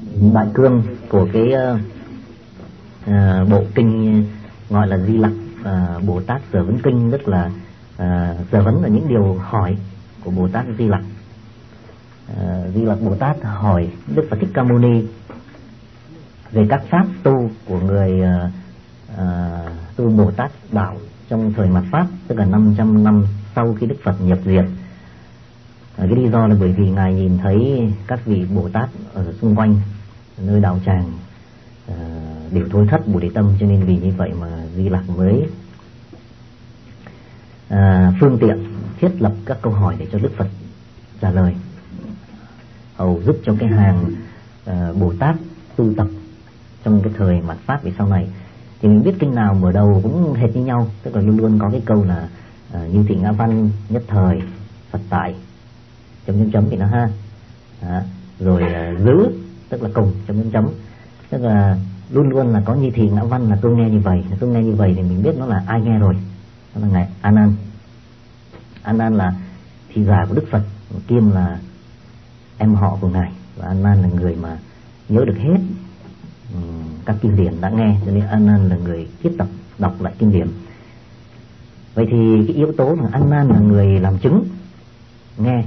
đại cương của cái bộ kinh gọi là Di Lặc Bồ Tát Sở Vấn Kinh, tức là sở vấn là những điều hỏi của Bồ Tát Di Lặc. Di Lặc Bồ Tát hỏi Đức Phật Thích Ca Mâu Ni về các pháp tu của người tu Bồ Tát đạo trong thời mạt Pháp, tức là 500 năm sau khi Đức Phật nhập diệt. Cái lý do là bởi vì Ngài nhìn thấy các vị Bồ Tát ở xung quanh nơi đạo tràng đều thối thất Bồ Đề Tâm, cho nên vì như vậy mà Di Lặc mới phương tiện thiết lập các câu hỏi để cho Đức Phật trả lời, hầu giúp cho cái hàng Bồ Tát tu tập trong cái thời mạt Pháp về sau này. Thì mình biết kinh nào mở đầu cũng hệt như nhau, tức là luôn luôn có cái câu là như thị ngã văn, nhất thời, Phật tại, chấm thì nó ha. Rồi giữ, tức là cùng, chấm, tức là luôn luôn là có như thị ngã văn là tôi nghe như vậy thì mình biết nó là ai nghe rồi. Đó là Ngài A Nan. A Nan là thị giả của Đức Phật, Kiêm là em họ của Ngài, và A Nan là người mà nhớ được hết các kinh điển đã nghe, cho nên A Nan là người thiết tập đọc lại kinh điển. Vậy thì cái yếu tố là A Nan là người làm chứng, nghe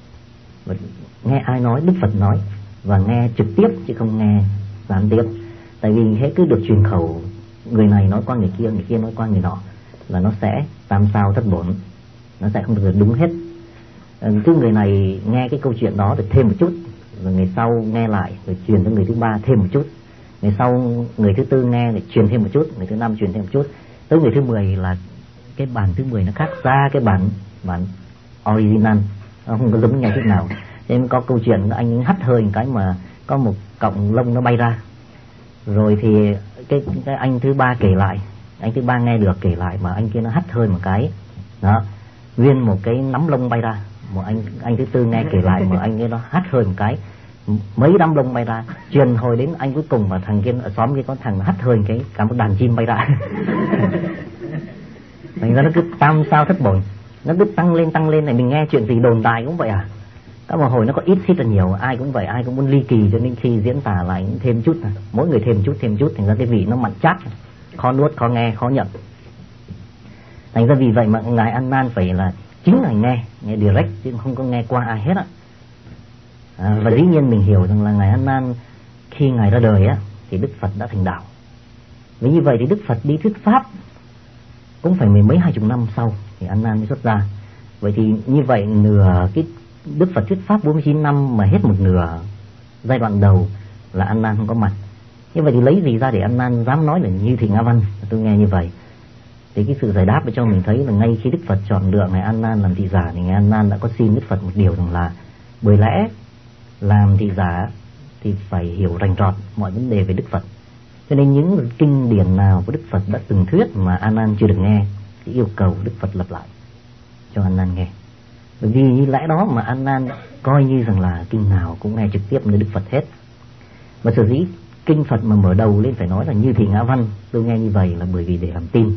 ai nói, Đức Phật nói, và nghe trực tiếp chứ không nghe gián tiếp. Tại vì hết cứ được truyền khẩu, người này nói qua người kia nói qua người nọ, là nó sẽ tam sao thất bổn, nó sẽ không được đúng hết. Cứ người này nghe cái câu chuyện đó được thêm một chút, rồi người sau nghe lại rồi truyền cho người thứ ba thêm một chút, người sau người thứ tư nghe rồi truyền thêm một chút, người thứ năm truyền thêm một chút, tới người thứ 10 là cái bản thứ 10 nó khác ra cái bản original, nó không có giống nhau chút nào. Nên có câu chuyện anh hắt hơi một cái mà có một cọng lông nó bay ra, rồi thì cái anh thứ ba kể lại, anh thứ ba nghe được kể lại, mà anh kia nó hắt hơi một cái đó, nguyên một cái nắm lông bay ra. Một anh thứ tư nghe kể lại, mà anh kia nó hắt hơi một cái, mấy nắm lông bay ra, truyền hồi đến anh cuối cùng, và thằng kia ở xóm kia có thằng hắt hơi một cái, cả một đàn chim bay ra. Thành ra nó cứ tam sao thất bổn, nó cứ tăng lên này. Mình nghe chuyện gì đồn đại cũng vậy à, các một hồi nó có ít là nhiều, ai cũng vậy, ai cũng muốn ly kỳ, cho nên khi diễn tả lại thêm chút, mỗi người thêm chút, thành ra cái vị nó mặn chát, khó nuốt, khó nghe, khó nhận. Thành ra vì vậy mà Ngài A Nan phải là chính là nghe direct, chứ không có nghe qua ai hết á. Và dĩ nhiên mình hiểu rằng là Ngài A Nan khi Ngài ra đời á thì Đức Phật đã thành đạo. Vì như vậy thì Đức Phật đi thuyết pháp cũng phải mười mấy 20 năm sau thì A Nan mới xuất ra. Vậy thì như vậy nửa cái Đức Phật thuyết pháp 49 năm mà hết một nửa giai đoạn đầu là A Nan không có mặt. Như vậy thì lấy gì ra để A Nan dám nói là như thị ngã văn? Tôi nghe như vậy thì cái sự giải đáp để cho mình thấy là ngay khi Đức Phật chọn lựa Ngài A Nan làm thị giả thì Ngài A Nan đã có xin Đức Phật một điều rằng là bởi lẽ làm thị giả thì phải hiểu rành rọt mọi vấn đề về Đức Phật. Cho nên những kinh điển nào của Đức Phật đã từng thuyết mà A Nan chưa được nghe thì yêu cầu Đức Phật lặp lại cho A Nan nghe. Bởi vì như lẽ đó mà A Nan coi như rằng là kinh nào cũng nghe trực tiếp với Đức Phật hết. Và sở dĩ kinh Phật mà mở đầu lên phải nói là như thị ngã văn, tôi nghe như vậy là bởi vì để làm tin,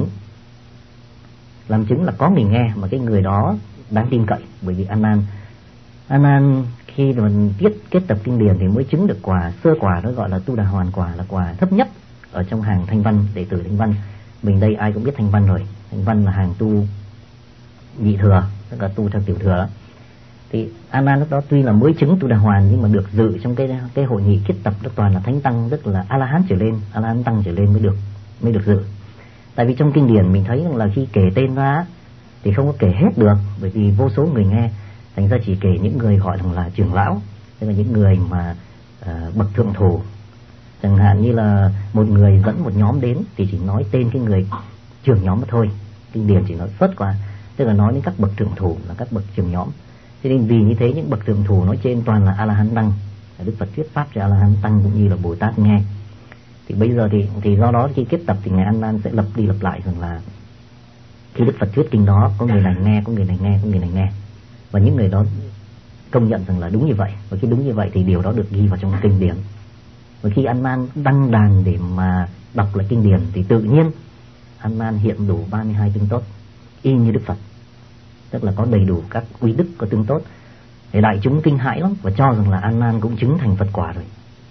làm chứng là có người nghe mà cái người đó đáng tin cậy. Bởi vì A Nan khi mình kết tập kinh điển thì mới chứng được quả sơ quả, nó gọi là Tu Đà Hoàn quả, là quả thấp nhất ở trong hàng Thanh Văn, đệ tử Thanh Văn. Mình đây ai cũng biết Thanh Văn rồi. Thanh Văn là hàng tu nhị thừa, tức là tu theo tiểu thừa. Thì A Nan lúc đó tuy là mới chứng Tu Đà Hoàn nhưng mà được dự trong cái hội nghị kết tập đó toàn là thánh tăng, tức là A La Hán trở lên, A La Hán tăng trở lên mới được dự. Tại vì trong kinh điển mình thấy rằng là khi kể tên ra thì không có kể hết được, bởi vì vô số người nghe, thành ra chỉ kể những người gọi là trưởng lão, tức là những người mà bậc thượng thủ. Chẳng hạn như là một người dẫn một nhóm đến thì chỉ nói tên cái người trưởng nhóm mà thôi, kinh điển chỉ nói phớt qua, tức là nói đến các bậc thượng thủ là các bậc trưởng nhóm. Cho nên vì như thế những bậc thượng thủ nói trên toàn là A La Hán tăng, Đức Phật thuyết pháp cho A La Hán tăng cũng như là Bồ Tát nghe. Thì bây giờ thì do đó khi kết tập thì Ngài A Nan sẽ lặp đi lặp lại rằng là khi Đức Phật thuyết kinh đó có người này nghe, có người này nghe, có người này nghe, và những người đó công nhận rằng là đúng như vậy. Và khi đúng như vậy thì điều đó được ghi vào trong kinh điển. Và khi A Nan đăng đàn để mà đọc lại kinh điển thì tự nhiên A Nan hiện đủ 32 tướng tốt y như Đức Phật, tức là có đầy đủ các uy đức, có tướng tốt. Để đại chúng kinh hãi lắm và cho rằng là A Nan cũng chứng thành Phật quả rồi.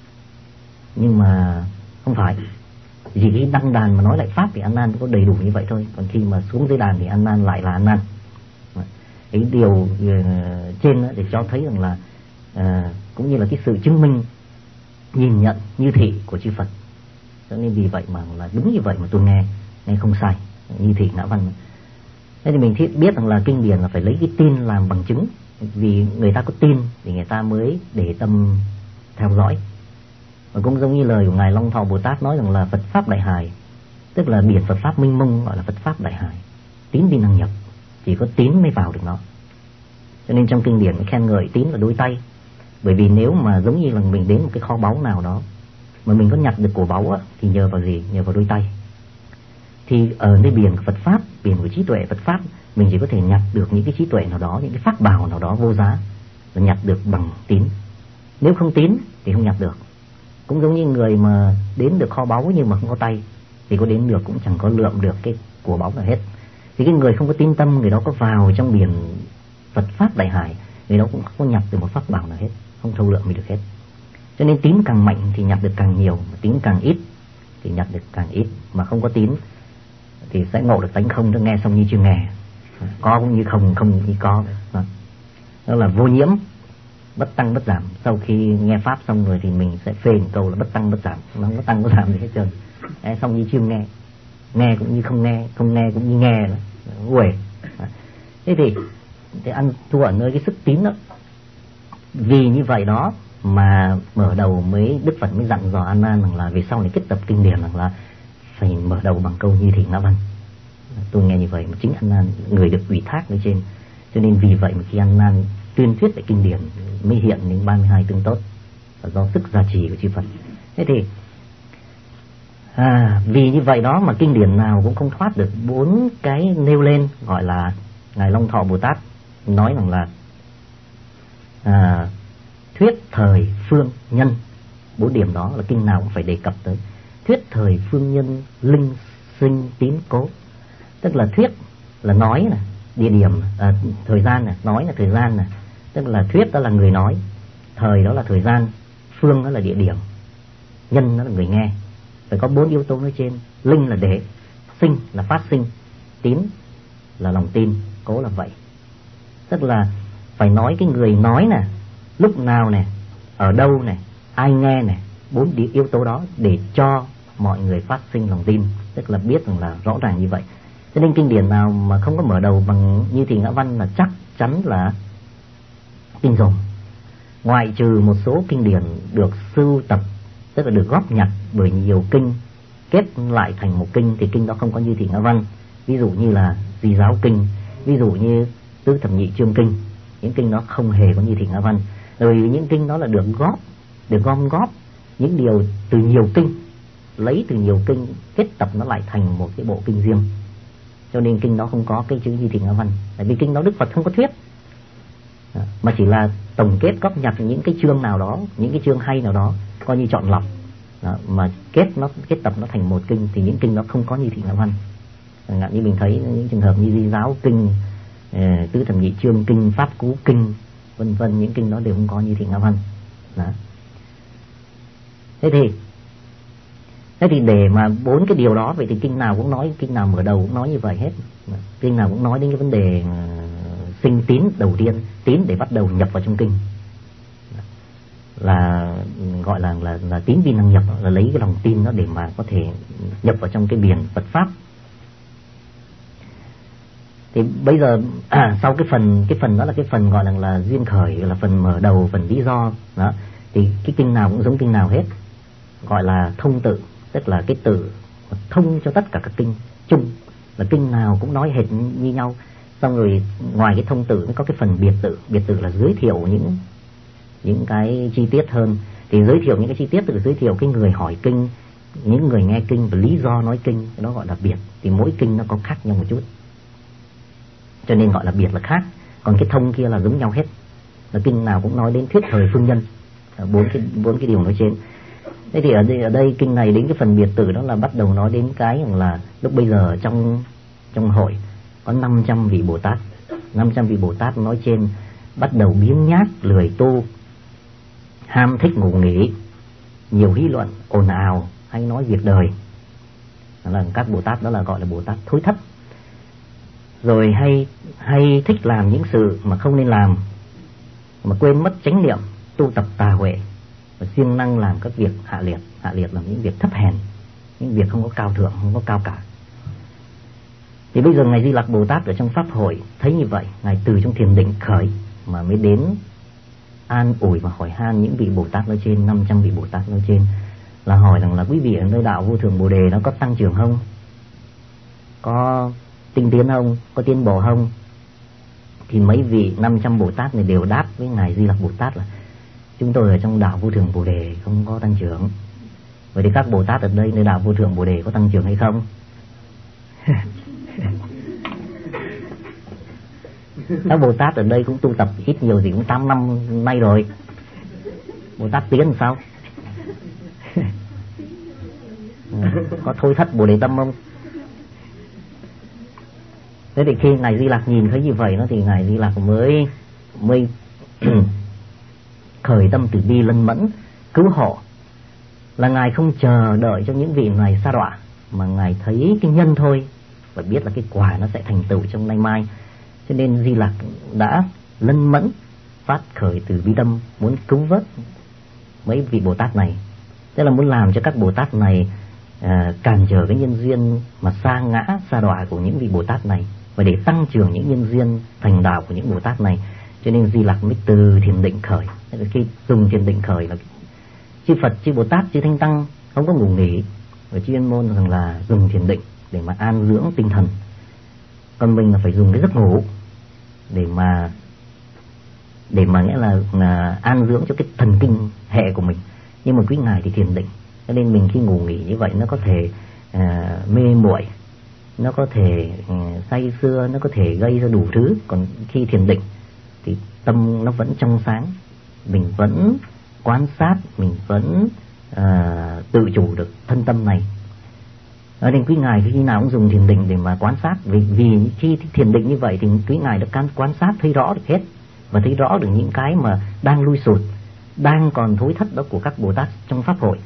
Nhưng mà không phải, vì khi đăng đàn mà nói lại pháp thì An Nan có đầy đủ như vậy thôi, còn khi mà xuống dưới đàn thì An Nan lại là An Nan. Cái điều trên để cho thấy rằng là cũng như là cái sự chứng minh nhìn nhận như thị của chư Phật. Cho nên vì vậy mà là đúng như vậy mà tôi nghe không sai, như thị ngã văn. Thế thì mình biết rằng là kinh điển là phải lấy cái tin làm bằng chứng, vì người ta có tin thì người ta mới để tâm theo dõi. Và cũng giống như lời của Ngài Long Thọ Bồ Tát nói rằng là Phật Pháp Đại Hải, tức là biển Phật Pháp minh mông gọi là Phật Pháp Đại Hải, tín vi năng nhập, chỉ có tín mới vào được nó. Cho nên trong kinh điển khen ngợi tín là đôi tay. Bởi vì nếu mà giống như là mình đến một cái kho báu nào đó mà mình có nhặt được cổ báu á, thì nhờ vào gì? Nhờ vào đôi tay. Thì ở nơi biển của Phật Pháp, biển của trí tuệ Phật Pháp, mình chỉ có thể nhặt được những cái trí tuệ nào đó, những cái pháp bảo nào đó vô giá, là nhặt được bằng tín. Nếu không tín thì không nhặt được. Cũng giống như người mà đến được kho báu nhưng mà không có tay thì có đến được cũng chẳng có lượm được cái của báu nào hết. Thì cái người không có tín tâm, người đó có vào trong biển Phật Pháp Đại Hải, người đó cũng không có nhặt được một pháp bảo nào hết, không thâu lượm gì được hết. Cho nên tín càng mạnh thì nhặt được càng nhiều, mà tín càng ít thì nhặt được càng ít. Mà không có tín thì sẽ ngộ được tánh không, nó nghe xong như chưa nghe, có cũng như không, không như có. Đó là vô nhiễm, bất tăng bất giảm. Sau khi nghe pháp xong rồi thì mình sẽ phê một câu là bất tăng bất giảm, nó không có tăng có giảm gì hết trơn. Xong như chưa nghe, nghe cũng như không nghe, không nghe cũng như nghe đó, uể. Thế thì ăn thua ở nơi cái sức tín đó. Vì như vậy đó mà mở đầu Đức Phật mới dặn dò An Nan rằng là về sau này kết tập kinh điển rằng là phải mở đầu bằng câu như thị ngã văn. Tôi nghe như vậy mà chính An Nan người được ủy thác nơi trên, cho nên vì vậy mà khi An Nan tuyên thuyết về kinh điển mới hiện những 32 tương tốt là do sức gia trì của chư Phật. Thế thì vì như vậy đó mà kinh điển nào cũng không thoát được 4 cái nêu lên, gọi là Ngài Long Thọ Bồ Tát nói rằng là thuyết thời phương nhân. 4 điểm đó là kinh nào cũng phải đề cập tới. Thuyết thời phương nhân, linh sinh tín cố. Tức là thuyết là nói này, địa điểm thời gian này, nói là thời gian này. Tức là thuyết đó là người nói, thời đó là thời gian, phương đó là địa điểm, nhân đó là người nghe. Phải có 4 yếu tố nói trên. Linh là để, sinh là phát sinh, tín là lòng tin, cố là vậy. Tức là phải nói cái người nói nè, lúc nào nè, ở đâu nè, ai nghe nè, 4 yếu tố đó để cho mọi người phát sinh lòng tin, tức là biết rằng là rõ ràng như vậy. Cho nên kinh điển nào mà không có mở đầu bằng như thị ngã văn là chắc chắn là kinh rồng. Ngoại trừ một số kinh điển được sưu tập, tức là được góp nhặt bởi nhiều kinh kết lại thành một kinh, thì kinh đó không có như thị ngã văn. Ví dụ như là Di Giáo Kinh, ví dụ như Tứ Thập Nhị Chương Kinh, những kinh đó không hề có như thị ngã văn. Bởi vì những kinh đó là được gom góp những điều từ nhiều kinh, lấy từ nhiều kinh kết tập nó lại thành một cái bộ kinh riêng. Cho nên kinh đó không có cái chữ như thị ngã văn. Tại vì kinh đó Đức Phật không có thuyết, mà chỉ là tổng kết góp nhặt những cái chương nào đó, những cái chương hay nào đó, coi như chọn lọc đó, mà kết tập nó thành một kinh, thì những kinh đó không có như thị ngã văn. Chẳng hạn như mình thấy những trường hợp như Di Giáo Kinh, Tứ Thập Nhị Chương Kinh, Pháp Cú Kinh, vân vân, những kinh đó đều không có như thị ngã văn đó. Thế thì để mà 4 cái điều đó, vậy thì kinh nào cũng nói, kinh nào mở đầu cũng nói như vậy hết. Kinh nào cũng nói đến cái vấn đề sinh tín đầu tiên, tín để bắt đầu nhập vào trong kinh, là gọi là tín vi năng nhập, là lấy cái lòng tin đó để mà có thể nhập vào trong cái biển Phật Pháp. Thì bây giờ sau cái phần đó là cái phần gọi là duyên khởi, là phần mở đầu, phần lý do đó, thì cái kinh nào cũng giống kinh nào hết, gọi là thông tự, tức là cái tự thông cho tất cả các kinh chung, là kinh nào cũng nói hệt như nhau. Xong rồi ngoài cái thông tự nó có cái phần biệt tự là giới thiệu những cái chi tiết hơn. Thì giới thiệu những cái chi tiết tức là giới thiệu cái người hỏi kinh, những người nghe kinh và lý do nói kinh, cái đó gọi là biệt. Thì mỗi kinh nó có khác nhau một chút, cho nên gọi là biệt là khác. Còn cái thông kia là giống nhau hết, là kinh nào cũng nói đến thuyết thời phương nhân, 4 cái điều nói trên. Thế thì ở đây kinh này đến cái phần biệt tử đó là bắt đầu nói đến cái rằng là lúc bây giờ trong hội có 500 vị Bồ Tát. 500 vị Bồ Tát nói trên bắt đầu biếng nhác, lười tu, ham thích ngủ nghỉ, nhiều lý luận, ồn ào hay nói việc đời. Đó là các Bồ Tát, đó là gọi là Bồ Tát thối thất. Rồi hay thích làm những sự mà không nên làm, mà quên mất chánh niệm, tu tập tà huệ, và siêng năng làm các việc hạ liệt. Hạ liệt là những việc thấp hèn, những việc không có cao thượng, không có cao cả. Thì bây giờ Ngài Di Lặc Bồ Tát ở trong Pháp hội thấy như vậy, Ngài từ trong thiền định khởi mà mới đến an ủi và hỏi han những vị Bồ Tát nói trên, 500 vị Bồ Tát nói trên, là hỏi rằng là quý vị ở nơi đạo Vô Thượng Bồ Đề nó có tăng trưởng không? Có tinh tiến không? Có tiến bộ không? Thì mấy vị 500 Bồ Tát này đều đáp với Ngài Di Lặc Bồ Tát là chúng tôi ở trong đạo Vô Thượng Bồ Đề không có tăng trưởng. Vậy thì các Bồ Tát ở đây nơi đạo Vô Thượng Bồ Đề có tăng trưởng hay không? Các Bồ Tát ở đây cũng tu tập ít nhiều gì cũng 8 năm nay rồi. Bồ Tát tiến làm sao? Có thôi thất Bồ Đề tâm không? Thế thì khi Ngài Di Lặc nhìn thấy như vậy nó, thì Ngài Di Lặc mới khởi tâm từ bi lân mẫn cứu hộ. Là Ngài không chờ đợi cho những vị này sa đọa, mà Ngài thấy cái nhân thôi và biết là cái quả nó sẽ thành tựu trong nay mai. Cho nên Di Lặc đã lân mẫn phát khởi từ bi tâm, muốn cứu vớt mấy vị Bồ Tát này. Tức là muốn làm cho các Bồ Tát này cản trở cái nhân duyên mà sa ngã sa đọa của những vị Bồ Tát này, và để tăng trưởng những nhân duyên thành đạo của những Bồ Tát này. Cho nên Di Lặc mới từ thiền định khởi. Khi dùng thiền định khởi là chư Phật, chư Bồ Tát, chư Thanh Tăng không có ngủ nghỉ, và chuyên môn rằng là dùng thiền định để mà an dưỡng tinh thần. Còn mình là phải dùng cái giấc ngủ để mà nghĩa là an dưỡng cho cái thần kinh hệ của mình. Nhưng mà quý ngài thì thiền định, cho nên mình khi ngủ nghỉ như vậy nó có thể mê muội, nó có thể say sưa, nó có thể gây ra đủ thứ. Còn khi thiền định thì tâm nó vẫn trong sáng, mình vẫn quan sát, mình vẫn tự chủ được thân tâm này. Nên quý ngài khi nào cũng dùng thiền định để mà quan sát. Vì khi thiền định như vậy thì quý ngài được quan sát thấy rõ được hết, và thấy rõ được những cái mà đang lui sụt, đang còn thối thất đó của các Bồ Tát trong Pháp hội.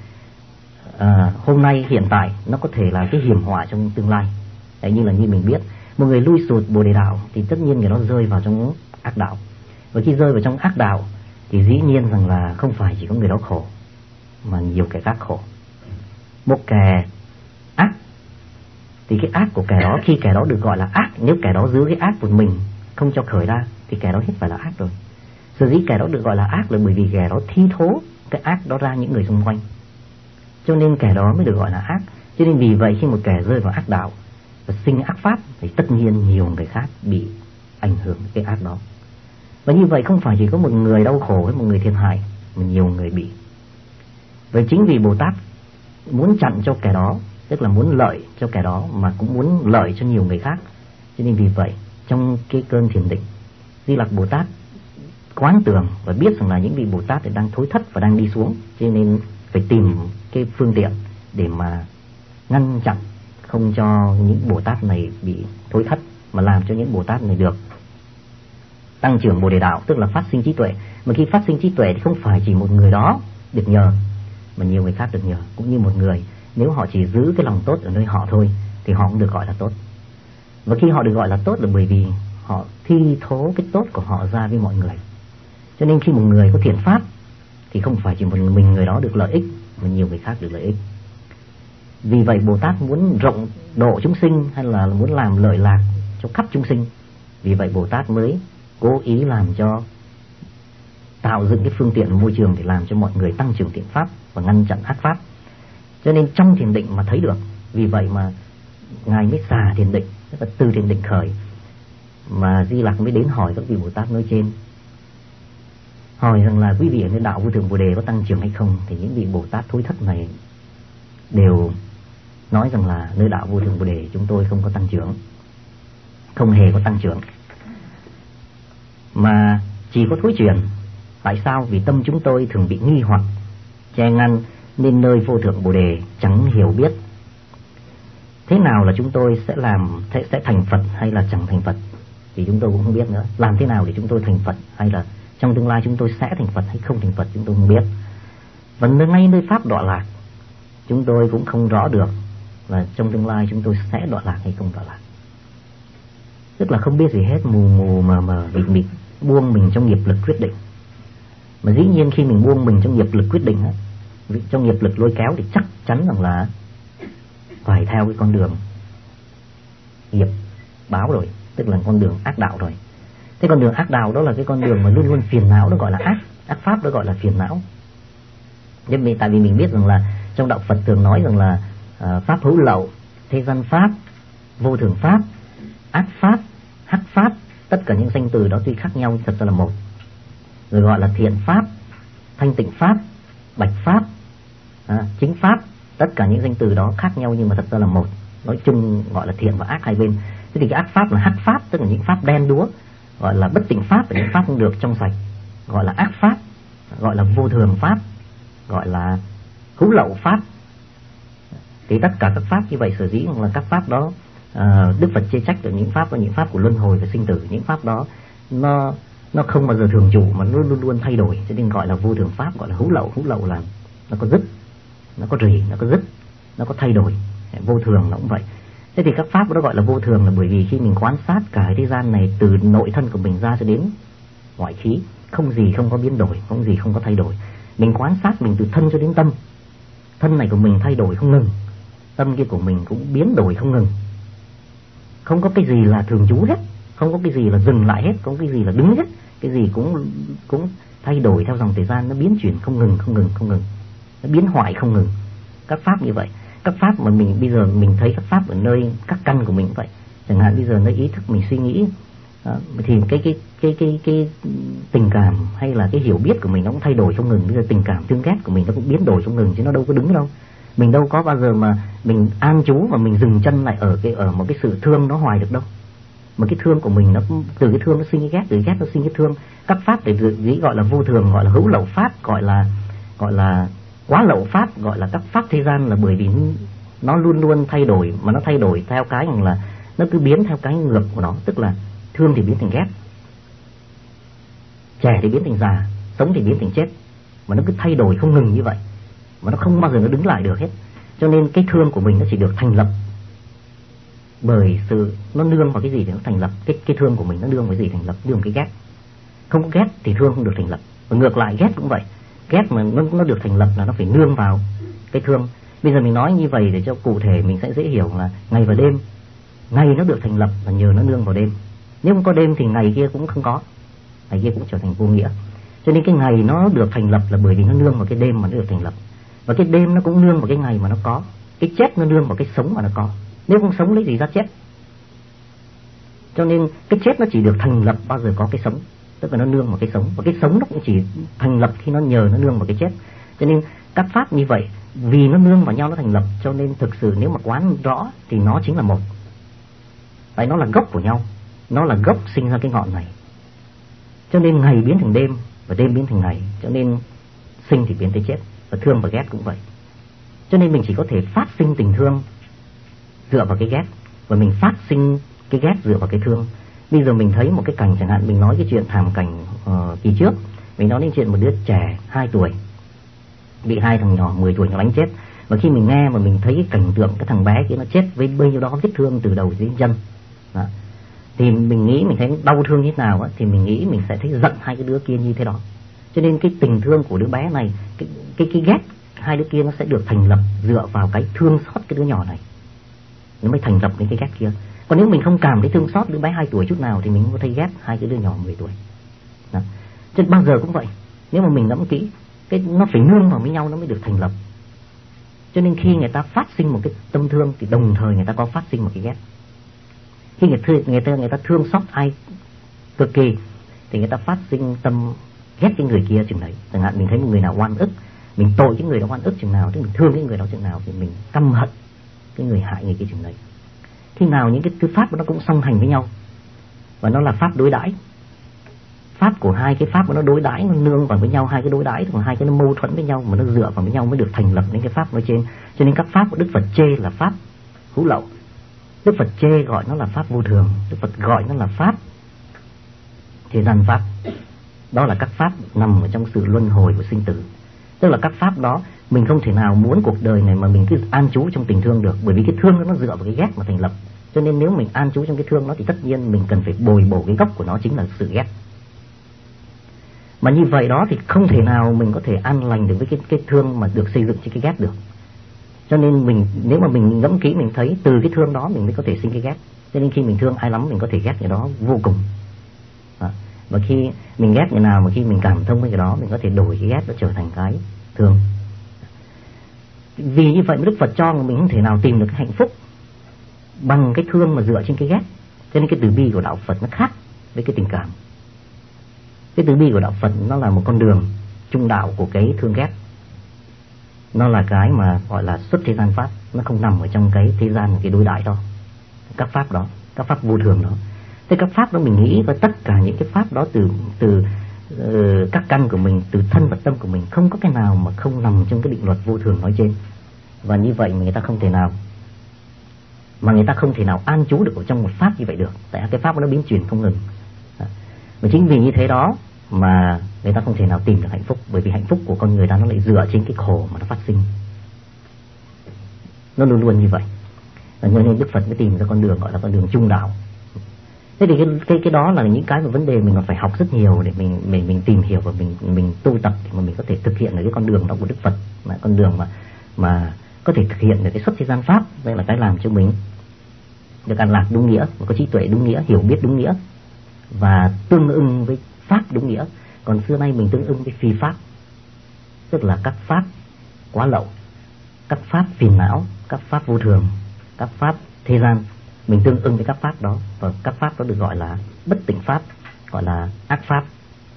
Hôm nay hiện tại nó có thể là cái hiểm họa trong tương lai. Đấy, như mình biết, một người lui sụt Bồ Đề đạo thì tất nhiên người đó rơi vào trong ác đạo. Và khi rơi vào trong ác đạo thì dĩ nhiên rằng là không phải chỉ có người đó khổ, mà nhiều kẻ khác khổ. Một kẻ ác thì cái ác của kẻ đó, khi kẻ đó được gọi là ác, nếu kẻ đó giữ cái ác của mình không cho khởi ra thì kẻ đó hết phải là ác rồi. Sở dĩ kẻ đó được gọi là ác là bởi vì kẻ đó thi thố cái ác đó ra những người xung quanh, cho nên kẻ đó mới được gọi là ác. Cho nên vì vậy khi một kẻ rơi vào ác đạo và sinh ác pháp thì tất nhiên nhiều người khác bị ảnh hưởng cái ác đó. Và như vậy không phải chỉ có một người đau khổ hay một người thiệt hại, mà nhiều người bị. Vậy chính vì Bồ Tát muốn chặn cho kẻ đó, tức là muốn lợi cho kẻ đó mà cũng muốn lợi cho nhiều người khác. Cho nên vì vậy trong cái cơn thiền định, Di Lặc Bồ Tát quán tưởng và biết rằng là những vị Bồ Tát thì đang thối thất và đang đi xuống, cho nên phải tìm cái phương tiện để mà ngăn chặn, không cho những Bồ Tát này bị thối thất, mà làm cho những Bồ Tát này được tăng trưởng Bồ Đề đạo, tức là phát sinh trí tuệ. Mà khi phát sinh trí tuệ thì không phải chỉ một người đó được nhờ, mà nhiều người khác được nhờ. Cũng như một người, nếu họ chỉ giữ cái lòng tốt ở nơi họ thôi thì họ cũng được gọi là tốt. Và khi họ được gọi là tốt là bởi vì họ thi thố cái tốt của họ ra với mọi người. Cho nên khi một người có thiện pháp thì không phải chỉ một mình người đó được lợi ích, mà nhiều người khác được lợi ích. Vì vậy Bồ Tát muốn rộng độ chúng sinh, hay là muốn làm lợi lạc cho khắp chúng sinh. Vì vậy Bồ Tát mới cố ý làm cho tạo dựng cái phương tiện và môi trường để làm cho mọi người tăng trưởng thiện pháp và ngăn chặn ác pháp. Cho nên trong thiền định mà thấy được. Vì vậy mà ngài mới xả thiền định, tức là từ thiền định khởi, mà Di Lặc mới đến hỏi các vị Bồ Tát nói trên, hỏi rằng là quý vị ở nơi đạo Vô Thượng Bồ Đề có tăng trưởng hay không. Thì những vị Bồ Tát thối thất này đều nói rằng là nơi đạo Vô Thượng Bồ Đề chúng tôi không có tăng trưởng, không hề có tăng trưởng, mà chỉ có thối chuyển. Tại sao? Vì tâm chúng tôi thường bị nghi hoặc, che ngăn, nên nơi Vô Thượng Bồ Đề chẳng hiểu biết thế nào là chúng tôi sẽ thành Phật hay là chẳng thành Phật, thì chúng tôi cũng không biết nữa. Làm thế nào để chúng tôi thành Phật, hay là trong tương lai chúng tôi sẽ thành Phật hay không thành Phật, chúng tôi không biết. Và ngay nơi pháp đọa lạc, chúng tôi cũng không rõ được là trong tương lai chúng tôi sẽ đọa lạc hay không đọa lạc. Tức là không biết gì hết, mù mù mờ mờ, bị buông mình trong nghiệp lực quyết định. Mà dĩ nhiên khi mình buông mình trong nghiệp lực quyết định, trong nghiệp lực lôi kéo, thì chắc chắn rằng là phải theo cái con đường nghiệp báo rồi, tức là con đường ác đạo rồi. Thế con đường ác đạo đó là cái con đường mà luôn luôn phiền não, đó gọi là ác pháp, đó gọi là phiền não. Nhưng tại vì mình biết rằng là trong đạo Phật thường nói rằng là pháp hữu lậu, thế gian pháp, vô thường pháp, ác pháp, hắc pháp, tất cả những danh từ đó tuy khác nhau thật ra là một. Rồi gọi là thiện pháp, thanh tịnh pháp, bạch pháp, chính pháp, tất cả những danh từ đó khác nhau nhưng mà thật ra là một. Nói chung gọi là thiện và ác hai bên. Thế thì cái ác pháp là hắc pháp, tức là những pháp đen đúa, gọi là bất tịnh pháp là những pháp không được trong sạch, gọi là ác pháp, gọi là vô thường pháp, gọi là hữu lậu pháp. Thì tất cả các pháp như vậy, sở dĩ là các pháp đó Đức Phật chê trách là những pháp và những pháp của luân hồi và sinh tử. Những pháp đó nó không bao giờ thường trụ mà nó luôn luôn thay đổi, cho nên gọi là vô thường pháp, gọi là hữu lậu. Hữu lậu là nó có dứt, nó có rỉ, nó có dứt, nó có thay đổi. Vô thường nó cũng vậy. Thế thì các pháp đó gọi là vô thường là bởi vì khi mình quan sát cả thế gian này từ nội thân của mình ra cho đến ngoại khí, không gì không có biến đổi, không gì không có thay đổi. Mình quan sát mình từ thân cho đến tâm, thân này của mình thay đổi không ngừng, tâm kia của mình cũng biến đổi không ngừng. Không có cái gì là thường trú hết, không có cái gì là dừng lại hết, không có cái gì là đứng hết, cái gì cũng thay đổi theo dòng thời gian, nó biến chuyển không ngừng, nó biến hoại không ngừng. Các pháp như vậy, các pháp mà mình bây giờ mình thấy các pháp ở nơi các căn của mình vậy. Chẳng hạn bây giờ nơi ý thức mình suy nghĩ, thì cái tình cảm hay là cái hiểu biết của mình nó cũng thay đổi không ngừng. Bây giờ tình cảm thương ghét của mình nó cũng biến đổi không ngừng, chứ nó đâu có đứng đâu. Mình đâu có bao giờ mà mình an trú và mình dừng chân lại ở một cái sự thương nó hoài được đâu. Mà cái thương của mình nó từ cái thương nó sinh cái ghét, từ ghét nó sinh cái thương. Các pháp để gọi là vô thường, gọi là hữu lậu pháp, gọi là quá lậu pháp, gọi là các pháp thế gian là bởi vì nó luôn luôn thay đổi, mà nó thay đổi theo cái rằng là nó cứ biến theo cái ngược của nó, tức là thương thì biến thành ghét, trẻ thì biến thành già, sống thì biến thành chết, mà nó cứ thay đổi không ngừng như vậy, mà nó không bao giờ nó đứng lại được hết. Cho nên cái thương của mình nó chỉ được thành lập bởi sự nó nương vào cái gì để nó thành lập. Cái thương của mình nó nương vào cái gì thành lập? Nương cái ghét. Không có ghét thì thương không được thành lập, và ngược lại ghét cũng vậy. Ghét mà nó được thành lập là nó phải nương vào cái thương. Bây giờ mình nói như vậy để cho cụ thể mình sẽ dễ hiểu là ngày và đêm. Ngày nó được thành lập là nhờ nó nương vào đêm. Nếu không có đêm thì ngày kia cũng không có, ngày kia cũng trở thành vô nghĩa. Cho nên cái ngày nó được thành lập là bởi vì nó nương vào cái đêm mà nó được thành lập. Và cái đêm nó cũng nương vào cái ngày mà nó có. Cái chết nó nương vào cái sống mà nó có. Nếu không sống lấy gì ra chết. Cho nên cái chết nó chỉ được thành lập bao giờ có cái sống, tức là nó nương vào cái sống. Và cái sống nó cũng chỉ thành lập khi nó nhờ nó nương vào cái chết. Cho nên các pháp như vậy, vì nó nương vào nhau nó thành lập, cho nên thực sự nếu mà quán rõ thì nó chính là một. Tại nó là gốc của nhau, nó là gốc sinh ra cái ngọn này. Cho nên ngày biến thành đêm và đêm biến thành ngày, cho nên sinh thì biến tới chết, và thương và ghét cũng vậy. Cho nên mình chỉ có thể phát sinh tình thương dựa vào cái ghét, và mình phát sinh cái ghét dựa vào cái thương. Bây giờ mình thấy một cái cảnh, chẳng hạn mình nói cái chuyện thảm cảnh kỳ trước, mình nói đến chuyện một đứa trẻ 2 tuổi bị 2 thằng nhỏ 10 tuổi nó đánh chết. Và khi mình nghe mà mình thấy cái cảnh tượng cái thằng bé kia nó chết với bấy nhiêu đó vết thương từ đầu đến chân đó, thì mình nghĩ mình thấy đau thương như thế nào á, thì mình nghĩ mình sẽ thấy giận hai cái đứa kia như thế đó. Cho nên cái tình thương của đứa bé này, cái ghét hai đứa kia nó sẽ được thành lập dựa vào cái thương xót cái đứa nhỏ này, nó mới thành lập đến cái ghét kia. Còn nếu mình không cảm thấy thương xót đứa bé 2 tuổi chút nào thì mình không có thấy ghét hai cái đứa nhỏ 10 tuổi đó. Cho nên bao giờ cũng vậy, nếu mà mình ngẫm kỹ, nó phải nương vào với nhau nó mới được thành lập. Cho nên khi người ta phát sinh một cái tâm thương thì đồng thời người ta có phát sinh một cái ghét. Khi người ta thương xót ai cực kỳ thì người ta phát sinh tâm ghét cái người kia chừng đấy. Chẳng hạn mình thấy một người nào oan ức, mình tội cái người đó oan ức chừng nào, thì mình thương cái người đó chừng nào thì mình căm hận cái người hại người kia chừng đấy. Khi nào những cái tư pháp nó cũng song hành với nhau, và nó là pháp đối đãi. Pháp của hai cái pháp mà nó đối đãi, nó nương vào với nhau, hai cái đối đãi, còn hai cái nó mâu thuẫn với nhau mà nó dựa vào với nhau mới được thành lập đến cái pháp nói trên. Cho nên các pháp của Đức Phật chê là pháp hữu lậu, Đức Phật chê gọi nó là pháp vô thường, Đức Phật gọi nó là pháp thế gian pháp. Đó là các pháp nằm ở trong sự luân hồi của sinh tử. Tức là các pháp đó mình không thể nào muốn cuộc đời này mà mình cứ an trú trong tình thương được, bởi vì cái thương nó dựa vào cái ghét mà thành lập. Cho nên nếu mình an trú trong cái thương đó thì tất nhiên mình cần phải bồi bổ cái gốc của nó chính là sự ghét. Mà như vậy đó thì không thể nào mình có thể an lành được với cái thương mà được xây dựng trên cái ghét được. Cho nên mình, nếu mà mình ngẫm kỹ mình thấy từ cái thương đó mình mới có thể sinh cái ghét. Cho nên khi mình thương ai lắm mình có thể ghét người đó vô cùng. Và khi mình ghét người nào mà khi mình cảm thông với cái đó mình có thể đổi cái ghét nó trở thành cái thương. Vì như vậy Đức Phật cho mình không thể nào tìm được cái hạnh phúc bằng cái thương mà dựa trên cái ghét. Cho nên cái từ bi của đạo Phật nó khác với cái tình cảm. Cái từ bi của đạo Phật nó là một con đường trung đạo của cái thương ghét. Nó là cái mà gọi là xuất thế gian pháp, nó không nằm ở trong cái thế gian cái đối đại đó. Các pháp đó, các pháp vô thường đó. Thế các pháp đó mình nghĩ và tất cả những cái pháp đó từ các căn của mình, từ thân và tâm của mình, không có cái nào mà không nằm trong cái định luật vô thường nói trên. Và như vậy mà người ta không thể nào an trú được ở trong một pháp như vậy được. Tại cái pháp nó biến chuyển không ngừng. Và chính vì như thế đó mà người ta không thể nào tìm được hạnh phúc, bởi vì hạnh phúc của con người ta nó lại dựa trên cái khổ mà nó phát sinh. Nó luôn luôn như vậy. Và cho nên Đức Phật mới tìm ra con đường gọi là con đường trung đạo. Thế thì cái đó là những cái mà vấn đề mình còn phải học rất nhiều để mình tìm hiểu và mình tu tập để mà mình có thể thực hiện được cái con đường đó của Đức Phật, là con đường mà có thể thực hiện được cái xuất thế gian pháp. Đây là cái làm cho mình được an lạc đúng nghĩa, có trí tuệ đúng nghĩa, hiểu biết đúng nghĩa và tương ưng với pháp đúng nghĩa. Còn xưa nay mình tương ưng với phi pháp, tức là các pháp quá lậu, các pháp phiền não, các pháp vô thường, các pháp thế gian. Mình tương ưng với các pháp đó, và các pháp đó được gọi là bất tịnh pháp, gọi là ác pháp.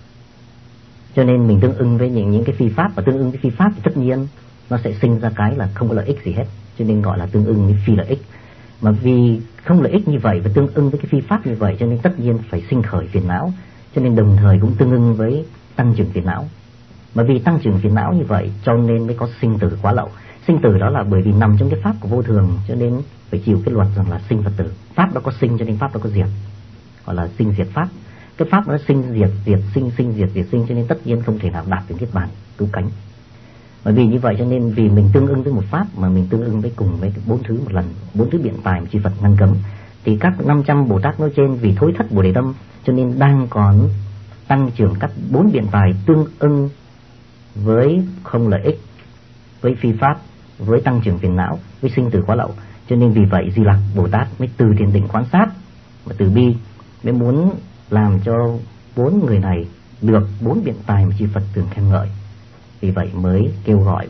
Cho nên mình tương ưng với những cái phi pháp, và tương ưng với phi pháp thì tất nhiên nó sẽ sinh ra cái là không có lợi ích gì hết, cho nên gọi là tương ưng với phi lợi ích. Mà vì không lợi ích như vậy và tương ưng với cái phi pháp như vậy cho nên tất nhiên phải sinh khởi phiền não, cho nên đồng thời cũng tương ưng với tăng trưởng phiền não. Mà vì tăng trưởng phiền não như vậy cho nên mới có sinh tử quá lậu. Sinh tử đó là bởi vì nằm trong cái pháp của vô thường, cho nên phải chịu cái luật rằng là sinh và tử. Pháp đó có sinh cho nên pháp đó có diệt, gọi là sinh diệt pháp. Cái pháp nó sinh diệt diệt sinh, sinh diệt diệt sinh, cho nên tất nhiên không thể nào đạt đến niết bàn cứu cánh. Bởi vì như vậy cho nên vì mình tương ưng với một pháp mà mình tương ưng với cùng với bốn thứ một lần, bốn thứ biện tài mà chư Phật ngăn cấm, thì các 500 Bồ Tát nói trên vì thối thất Bồ Đề tâm cho nên đang còn tăng trưởng các bốn biện tài tương ưng với không lợi ích, với phi pháp, với tăng trưởng phiền não, với sinh tử quá lậu. Cho nên vì vậy Di Lặc Bồ Tát mới từ thiền định quan sát và từ bi mới muốn làm cho bốn người này được bốn biện tài mà chư Phật thường khen ngợi. Vì vậy mới kêu gọi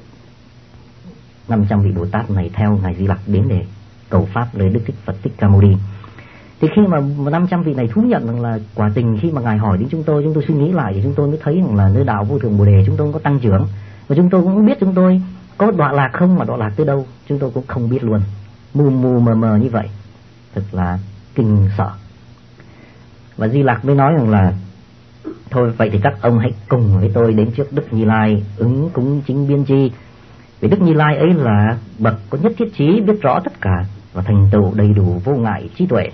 500 vị Bồ Tát này theo ngài Di Lặc đến để cầu pháp lời Đức Thích Phật Thích Ca Mâu Ni. Thì khi mà 500 vị này thú nhận rằng là quả tình khi mà ngài hỏi đến chúng tôi suy nghĩ lại thì chúng tôi mới thấy rằng là nơi đạo vô thường Bồ Đề chúng tôi có tăng trưởng, và chúng tôi cũng biết chúng tôi có đọa lạc không, mà đọa lạc tới đâu chúng tôi cũng không biết luôn, mù mù mờ mờ như vậy, thật là kinh sợ. Và Di Lặc mới nói rằng là thôi vậy thì các ông hãy cùng với tôi đến trước Đức Như Lai ứng cúng chính biên chi. Vì Đức Như Lai ấy là bậc có nhất thiết trí, biết rõ tất cả và thành tựu đầy đủ vô ngại trí tuệ.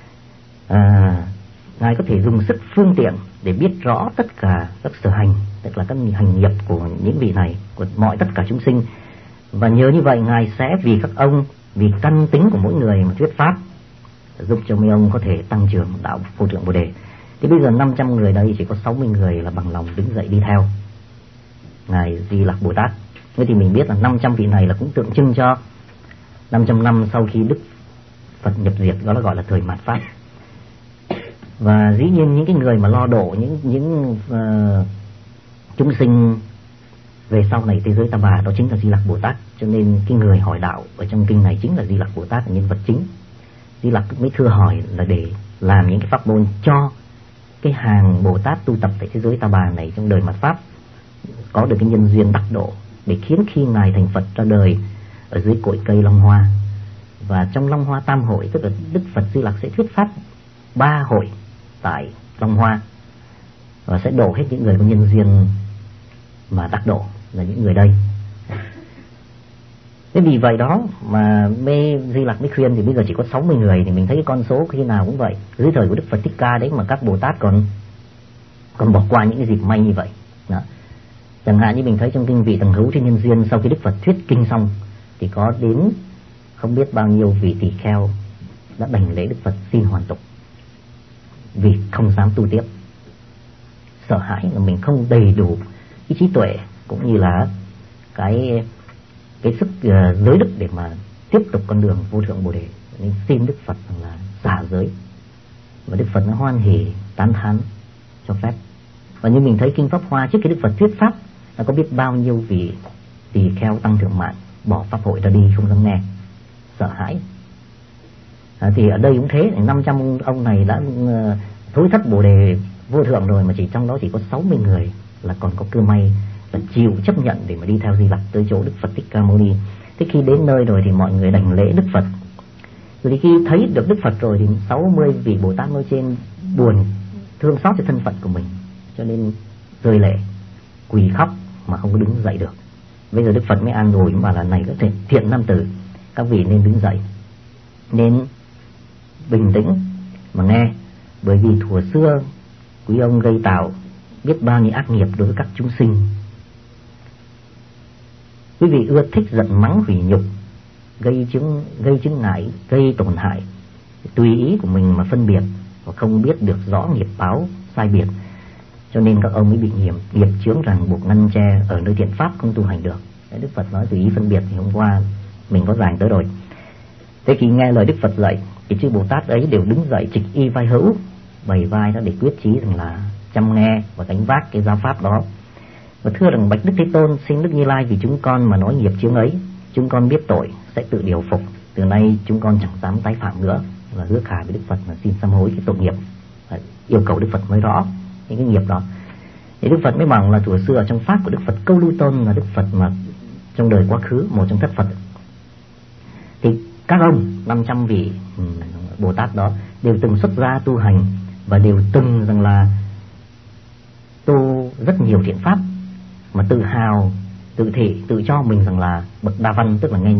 Ngài có thể dùng sức phương tiện để biết rõ tất cả các sở hành, tức là các hành nghiệp của những vị này, của mọi tất cả chúng sinh. Và nhờ như vậy Ngài sẽ vì các ông, vì căn tính của mỗi người mà thuyết pháp, giúp cho mấy ông có thể tăng trưởng đạo vô thượng Bồ Đề. Thì bây giờ 500 người đây chỉ có 60 người là bằng lòng đứng dậy đi theo ngài Di Lặc Bồ Tát. Thế thì mình biết là 500 vị này là cũng tượng trưng cho 500 năm sau khi Đức Phật nhập diệt, đó là gọi là thời mạt pháp. Và dĩ nhiên những cái người mà lo độ những chúng sinh về sau này thế giới ta bà, đó chính là Di Lặc Bồ Tát. Cho nên cái người hỏi đạo ở trong kinh này chính là Di Lặc Bồ Tát, là nhân vật chính. Di Lặc mới thưa hỏi là để làm những cái pháp môn cho cái hàng Bồ Tát tu tập tại thế giới ta bà này trong đời mạt pháp có được cái nhân duyên đắc độ, để khiến khi ngài thành Phật ra đời ở dưới cội cây Long Hoa. Và trong Long Hoa Tam Hội, tức là Đức Phật Di Lặc sẽ thuyết pháp 3 hội tại Long Hoa, và sẽ độ hết những người có nhân duyên mà đắc độ là những người đây. Thế vì vậy đó mà Di Lặc mới khuyên, thì bây giờ chỉ có 60 người thì mình thấy cái con số khi nào cũng vậy. Dưới thời của Đức Phật Thích Ca đấy mà các Bồ Tát còn bỏ qua những cái dịp may như vậy đó. Chẳng hạn như mình thấy trong kinh Vị Tằng Hữu Thiên Nhân Duyên, sau khi Đức Phật thuyết kinh xong thì có đến không biết bao nhiêu vị tỳ kheo đã đảnh lễ Đức Phật xin hoàn tục, vì không dám tu tiếp, sợ hãi là mình không đầy đủ cái trí tuệ cũng như là cái sức giới đức để mà tiếp tục con đường vô thượng Bồ Đề, nên xin Đức Phật rằng là xả giới. Và Đức Phật nó hoan hỉ tán thán cho phép. Và như mình thấy kinh Pháp Hoa, trước khi Đức Phật thuyết pháp là có biết bao nhiêu vị tỳ kheo tăng thượng mạng bỏ pháp hội ra đi, không dám nghe, sợ hãi. Thì ở đây cũng thế, 500 ông này đã thối thất Bồ Đề vô thượng rồi, mà chỉ trong đó chỉ có 60 người là còn có cơ may là chịu chấp nhận để mà đi theo Di Lặc tới chỗ Đức Phật Thích Ca Mâu Ni. Thế khi đến nơi rồi thì mọi người đảnh lễ Đức Phật. Rồi thì khi thấy được Đức Phật rồi thì 60 vị Bồ Tát nói trên buồn thương xót cho thân phận của mình, cho nên rơi lệ quỳ khóc mà không có đứng dậy được. Bây giờ Đức Phật mới an ủi mà là này các thiện nam tử, các vị nên đứng dậy, nên bình tĩnh mà nghe, bởi vì thuở xưa quý ông gây tạo biết bao nhiêu ác nghiệp đối với các chúng sinh. Quý vị ưa thích giận mắng hủy nhục, gây chứng ngại, gây tổn hại, tùy ý của mình mà phân biệt và không biết được rõ nghiệp báo sai biệt, cho nên các ông mới bị nghiệp chướng ràng buộc ngăn che ở nơi thiện pháp không tu hành được. Đức Phật nói tùy ý phân biệt thì hôm qua mình có giảng tới rồi. Thế khi nghe lời Đức Phật dạy thì chư Bồ Tát ấy đều đứng dậy trịch y vai hữu, bày vai đó để quyết chí rằng là chăm nghe và gánh vác cái giáo pháp đó. Và thưa rằng bạch Đức Thế Tôn, xin Đức Như Lai vì chúng con mà nói nghiệp chướng ấy, chúng con biết tội sẽ tự điều phục, từ nay chúng con chẳng dám tái phạm nữa. Và hứa khải với Đức Phật là xin sám hối cái tội nghiệp, yêu cầu Đức Phật nói rõ những cái nghiệp đó. Thì Đức Phật mới bảo là thuở xưa ở trong pháp của Đức Phật Câu Lưu Tôn là Đức Phật mà trong đời quá khứ, một trong thất Phật, thì các ông 500 vị Bồ Tát đó đều từng xuất gia tu hành và đều từng rằng là tu rất nhiều thiện pháp, mà tự hào, tự thị, tự cho mình rằng là bậc đa văn, tức là nghe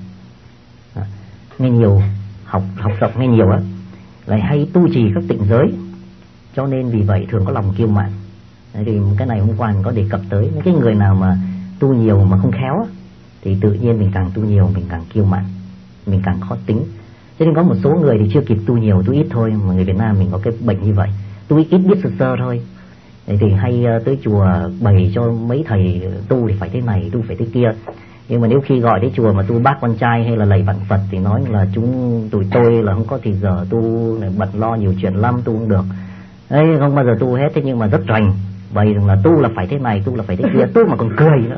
nhiều, học rộng nghe nhiều á, lại hay tu trì các tịnh giới, cho nên vì vậy thường có lòng kiêu mạn. Đấy, thì cái này hôm qua mình có đề cập tới những cái người nào mà tu nhiều mà không khéo á, thì tự nhiên mình càng tu nhiều mình càng kiêu mạn, mình càng khó tính. Cho nên có một số người thì chưa kịp tu nhiều, tu ít thôi, mà người Việt Nam mình có cái bệnh như vậy, tu ít biết sơ sơ thôi. Đấy, thì hay tới chùa bày cho mấy thầy tu thì phải thế này, tu phải thế kia. Nhưng mà nếu khi gọi tới chùa mà tu bác quan trai hay là lạy vạn Phật thì nói là tụi tôi là không có thì giờ tu, bận lo nhiều chuyện lắm, tu không được. Đấy, không bao giờ tu hết, thế nhưng mà rất rành bày rằng là tu là phải thế này, tu là phải thế kia, tu mà còn cười nữa.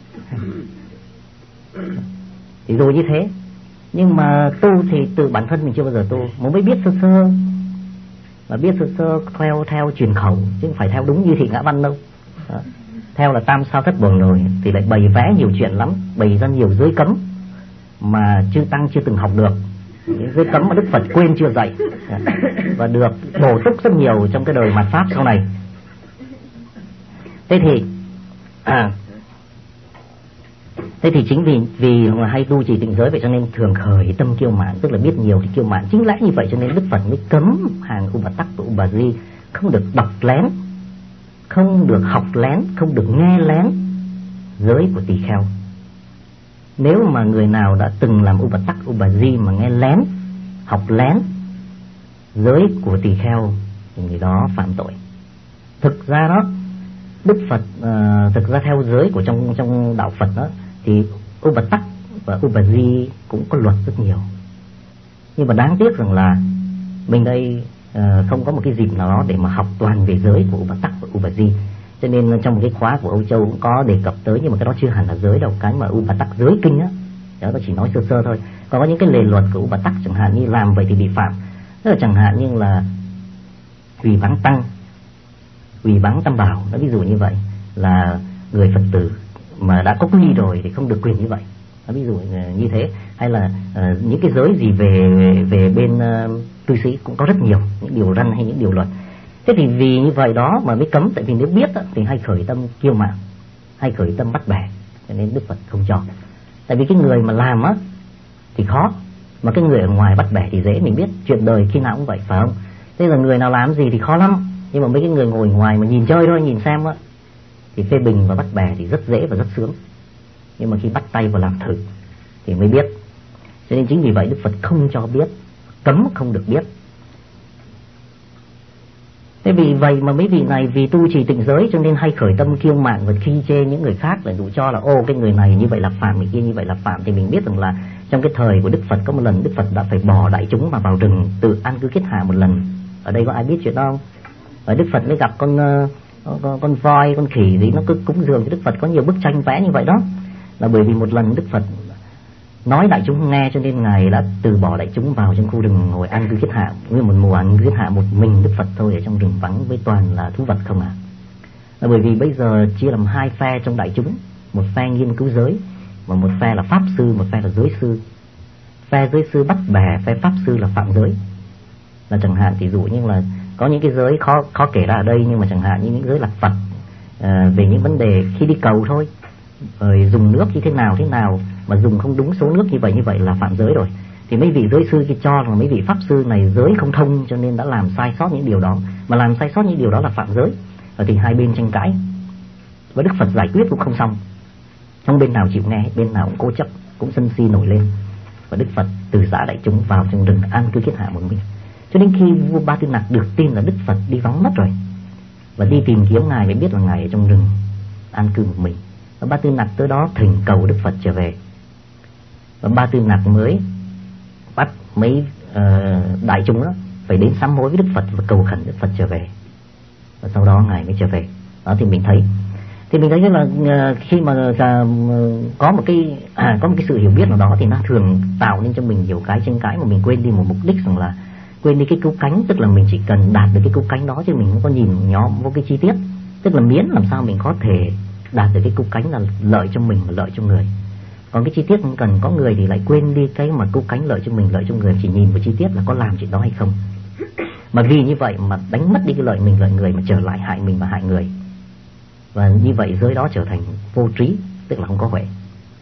Thì rồi như thế. Nhưng mà tu thì từ bản thân mình chưa bao giờ tu, mới biết sơ sơ. Và biết sơ sơ theo truyền khẩu, chứ không phải theo đúng như Thị Ngã Văn đâu. Đó. Theo là tam sao thất bổn rồi thì lại bày vẽ nhiều chuyện lắm, bày ra nhiều giới cấm mà chư tăng chưa từng học được, những giới cấm mà Đức Phật quên chưa dạy, và được bổ túc rất nhiều trong cái đời mạt pháp sau này. Thế thì chính vì mà hay tu trì tịnh giới vậy cho nên thường khởi tâm kiêu mạn, tức là biết nhiều thì kiêu mạn. Chính lẽ như vậy cho nên Đức Phật mới cấm hàng Upatak và Ubaji không được đọc lén, không được học lén, không được nghe lén giới của tỳ kheo. Nếu mà người nào đã từng làm Upatak Ubaji mà nghe lén, học lén giới của tỳ kheo thì người đó phạm tội. Thực ra đó, Đức Phật thực ra theo giới của trong đạo Phật đó thì Upatak và Ubaji cũng có luật rất nhiều. Nhưng mà đáng tiếc rằng là mình đây không có một cái dịp nào đó để mà học toàn về giới của Upatak và Ubaji. Cho nên trong một cái khóa của Âu Châu cũng có đề cập tới, nhưng mà cái đó chưa hẳn là giới đâu. Cái mà Upatak giới kinh á, đó chỉ nói sơ sơ thôi. Còn có những cái lề luật của Upatak, chẳng hạn như làm vậy thì bị phạm. Tức là chẳng hạn như là hủy báng tăng, hủy báng tam bảo, nó ví dụ như vậy, là người Phật tử mà đã có quy rồi thì không được quyền như vậy. Nó ví dụ như thế. Hay là những cái giới gì về bên cư sĩ cũng có rất nhiều những điều răn hay những điều luật. Thế thì vì như vậy đó mà mới cấm, tại vì nếu biết thì hay khởi tâm kiêu mạn, hay khởi tâm bắt bẻ, cho nên Đức Phật không cho. Tại vì cái người mà làm á thì khó, mà cái người ở ngoài bắt bẻ thì dễ. Mình biết chuyện đời khi nào cũng vậy, phải không? Thế là người nào làm gì thì khó lắm, nhưng mà mấy cái người ngồi ngoài mà nhìn chơi thôi, nhìn xem á, Thì phê bình và bắt bẻ thì rất dễ và rất sướng, nhưng mà khi bắt tay vào làm thử thì mới biết. Cho nên chính vì vậy Đức Phật không cho biết, cấm không được biết. Thế vì vậy mà mấy vị này vì tu trì tịnh giới cho nên hay khởi tâm kiêu mạn và khi chê những người khác, để dụ cho là ô cái người này như vậy là phạm, người kia như vậy là phạm. Thì mình biết rằng là trong cái thời của Đức Phật có một lần Đức Phật đã phải bỏ đại chúng mà vào rừng tự an cư kiết hạ một lần. Ở đây có ai biết chuyện đó không? Và Đức Phật mới gặp con voi, con khỉ gì nó cứ cúng dường cho Đức Phật. Có nhiều bức tranh vẽ như vậy đó, là bởi vì một lần Đức Phật nói đại chúng nghe cho nên Ngài đã từ bỏ đại chúng vào trong khu rừng ngồi an cư kiết hạ. Nguyên một mùa an cư kiết hạ một mình Đức Phật thôi, ở trong rừng vắng với toàn là thú vật không à. Là bởi vì bây giờ chia làm hai phe trong đại chúng, một phe nghiên cứu giới và một phe là pháp sư, một phe là giới sư. Phe giới sư bắt bẻ phe pháp sư là phạm giới. Là chẳng hạn ví dụ như là có những cái giới khó kể ra ở đây, nhưng mà chẳng hạn như những giới lạc Phật, về những vấn đề khi đi cầu thôi, rồi dùng nước như thế nào mà dùng không đúng số nước như vậy là phạm giới rồi. Thì mấy vị giới sư kia cho là mấy vị pháp sư này giới không thông cho nên đã làm sai sót những điều đó, mà làm sai sót những điều đó là phạm giới. Thì hai bên tranh cãi và Đức Phật giải quyết cũng không xong, không bên nào chịu nghe, bên nào cũng cố chấp, cũng sân si nổi lên, và Đức Phật từ giã đại chúng vào trong rừng an cư kiết hạ một mình. Cho đến khi vua Ba Tư Nặc được tin là Đức Phật đi vắng mất rồi và đi tìm kiếm Ngài mới biết là Ngài ở trong rừng an cư một mình. Và Ba Tư Nặc tới đó thỉnh cầu Đức Phật trở về, và Ba Tư Nặc mới bắt mấy đại chúng đó phải đến sám hối với Đức Phật và cầu khẩn Đức Phật trở về, và sau đó Ngài mới trở về. Đó thì mình thấy là khi mà có một cái sự hiểu biết nào đó thì nó thường tạo nên cho mình nhiều cái tranh cãi mà mình quên đi một mục đích, rằng là quên đi cái cứu cánh. Tức là mình chỉ cần đạt được cái cứu cánh đó chứ mình không có nhìn nhóm vô cái chi tiết. Tức là miễn làm sao mình có thể đạt được cái cứu cánh là lợi cho mình và lợi cho người. Còn cái chi tiết không cần. Có người thì lại quên đi cái mà cứu cánh lợi cho mình, lợi cho người, chỉ nhìn vào chi tiết là có làm chuyện đó hay không. Mà vì như vậy mà đánh mất đi cái lợi mình lợi người, mà trở lại hại mình và hại người. Và như vậy giới đó trở thành vô trí, tức là không có huệ.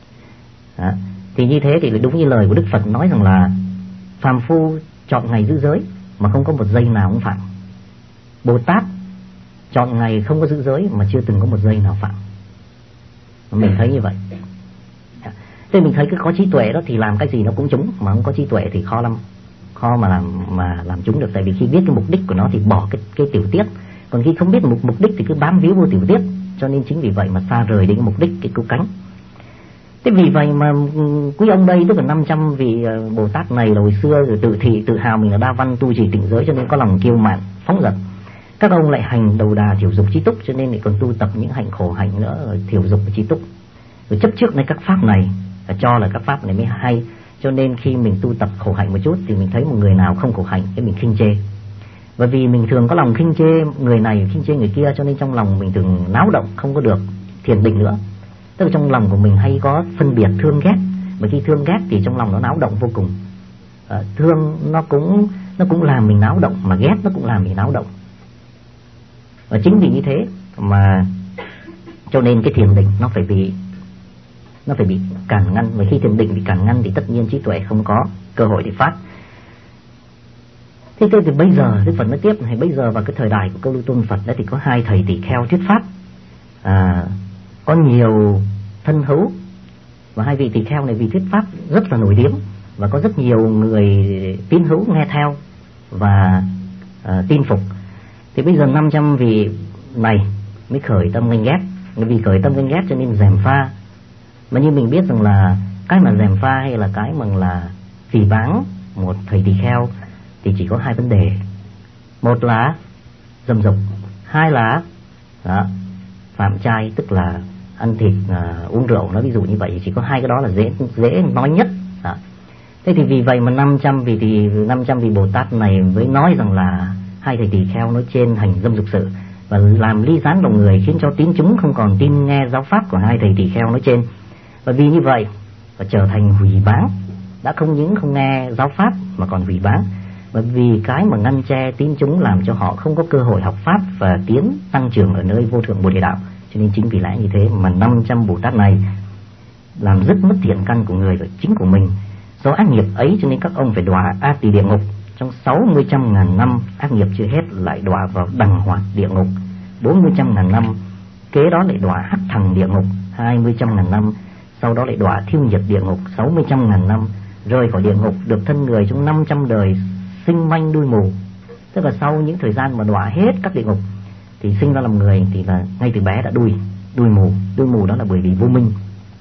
Thì như thế thì đúng như lời của Đức Phật nói rằng là phàm phu chọn ngày giữ giới mà không có một giây nào cũng phạm. Bồ Tát chọn ngày không có giữ giới mà chưa từng có một giây nào phạm. Mình thấy như vậy. Thế mình thấy cứ có trí tuệ đó thì làm cái gì nó cũng trúng, mà không có trí tuệ thì khó lắm, khó mà làm trúng được. Tại vì khi biết cái mục đích của nó thì bỏ cái tiểu tiết, còn khi không biết mục đích thì cứ bám víu vô tiểu tiết. Cho nên chính vì vậy mà xa rời đến cái mục đích, cái cứu cánh. Thế vì vậy mà quý ông đây, tức là 500 vị Bồ Tát này là hồi xưa rồi tự hào mình là đa văn tu trì tịnh giới, cho nên có lòng kiêu mạn phóng dật. Các ông lại hành đầu đà thiểu dục trí túc, cho nên lại còn tu tập những hạnh khổ hạnh nữa, rồi thiểu dục và trí túc, rồi chấp trước lấy các pháp này, cho là các pháp này mới hay. Cho nên khi mình tu tập khổ hạnh một chút thì mình thấy một người nào không khổ hạnh thì mình khinh chê. Bởi vì mình thường có lòng khinh chê người này, khinh chê người kia, cho nên trong lòng mình thường náo động, không có được thiền định nữa. Tức là trong lòng của mình hay có phân biệt thương ghét, mà khi thương ghét thì trong lòng nó náo động vô cùng. Thương nó cũng làm mình náo động, mà ghét nó cũng làm mình náo động. Và chính vì như thế mà cho nên cái thiền định nó phải bị cản ngăn. Và khi thiền định bị cản ngăn thì tất nhiên trí tuệ không có cơ hội để phát. Thế thì bây giờ Đức Phật nói tiếp này, bây giờ vào cái thời đại của Câu Lưu Tôn Phật đấy thì có hai thầy tỳ kheo thuyết pháp, có nhiều thân hữu, và hai vị tỳ kheo này vì thuyết pháp rất là nổi tiếng và có rất nhiều người tín hữu nghe theo và tin phục. Thì bây giờ 500 vị này mới khởi tâm ganh ghét. Vì khởi tâm ganh ghét cho nên gièm pha. Mà như mình biết rằng là cái mà gièm pha hay là cái mà là phỉ báng một thầy tỳ kheo thì chỉ có hai vấn đề. Một là dâm dục, hai là phạm trai, tức là ăn thịt, uống rượu. Nói ví dụ như vậy, chỉ có hai cái đó là dễ nói nhất. Thế thì vì vậy mà 500 vị Bồ Tát này mới nói rằng là hai thầy tỳ kheo nói trên hành dâm dục sự, và làm ly gián lòng người, khiến cho tín chúng không còn tin nghe giáo pháp của hai thầy tỳ kheo nói trên. Và vì như vậy và trở thành hủy báng, đã không những không nghe giáo pháp mà còn hủy báng. Bởi vì cái mà ngăn che tín chúng làm cho họ không có cơ hội học pháp và tiến tăng trưởng ở nơi vô thượng Bồ Đề đạo. Cho nên chính vì lẽ như thế mà 500 Bồ Tát này làm rất mất thiện căn của người và chính của mình. Do ác nghiệp ấy cho nên các ông phải đọa A Tỳ địa ngục. Trong 60.000 năm ác nghiệp chưa hết lại đọa vào đằng hoạt địa ngục. 40.000 năm kế đó lại đọa hắc thằng địa ngục 20.000 năm, sau đó lại đọa thiêu nhiệt địa ngục 60.000 năm, rời khỏi địa ngục được thân người trong 500 đời sinh manh đuôi mù. Tức là sau những thời gian mà đọa hết các địa ngục thì sinh ra làm người thì là ngay từ bé đã đuôi mù đó là bởi vì vô minh.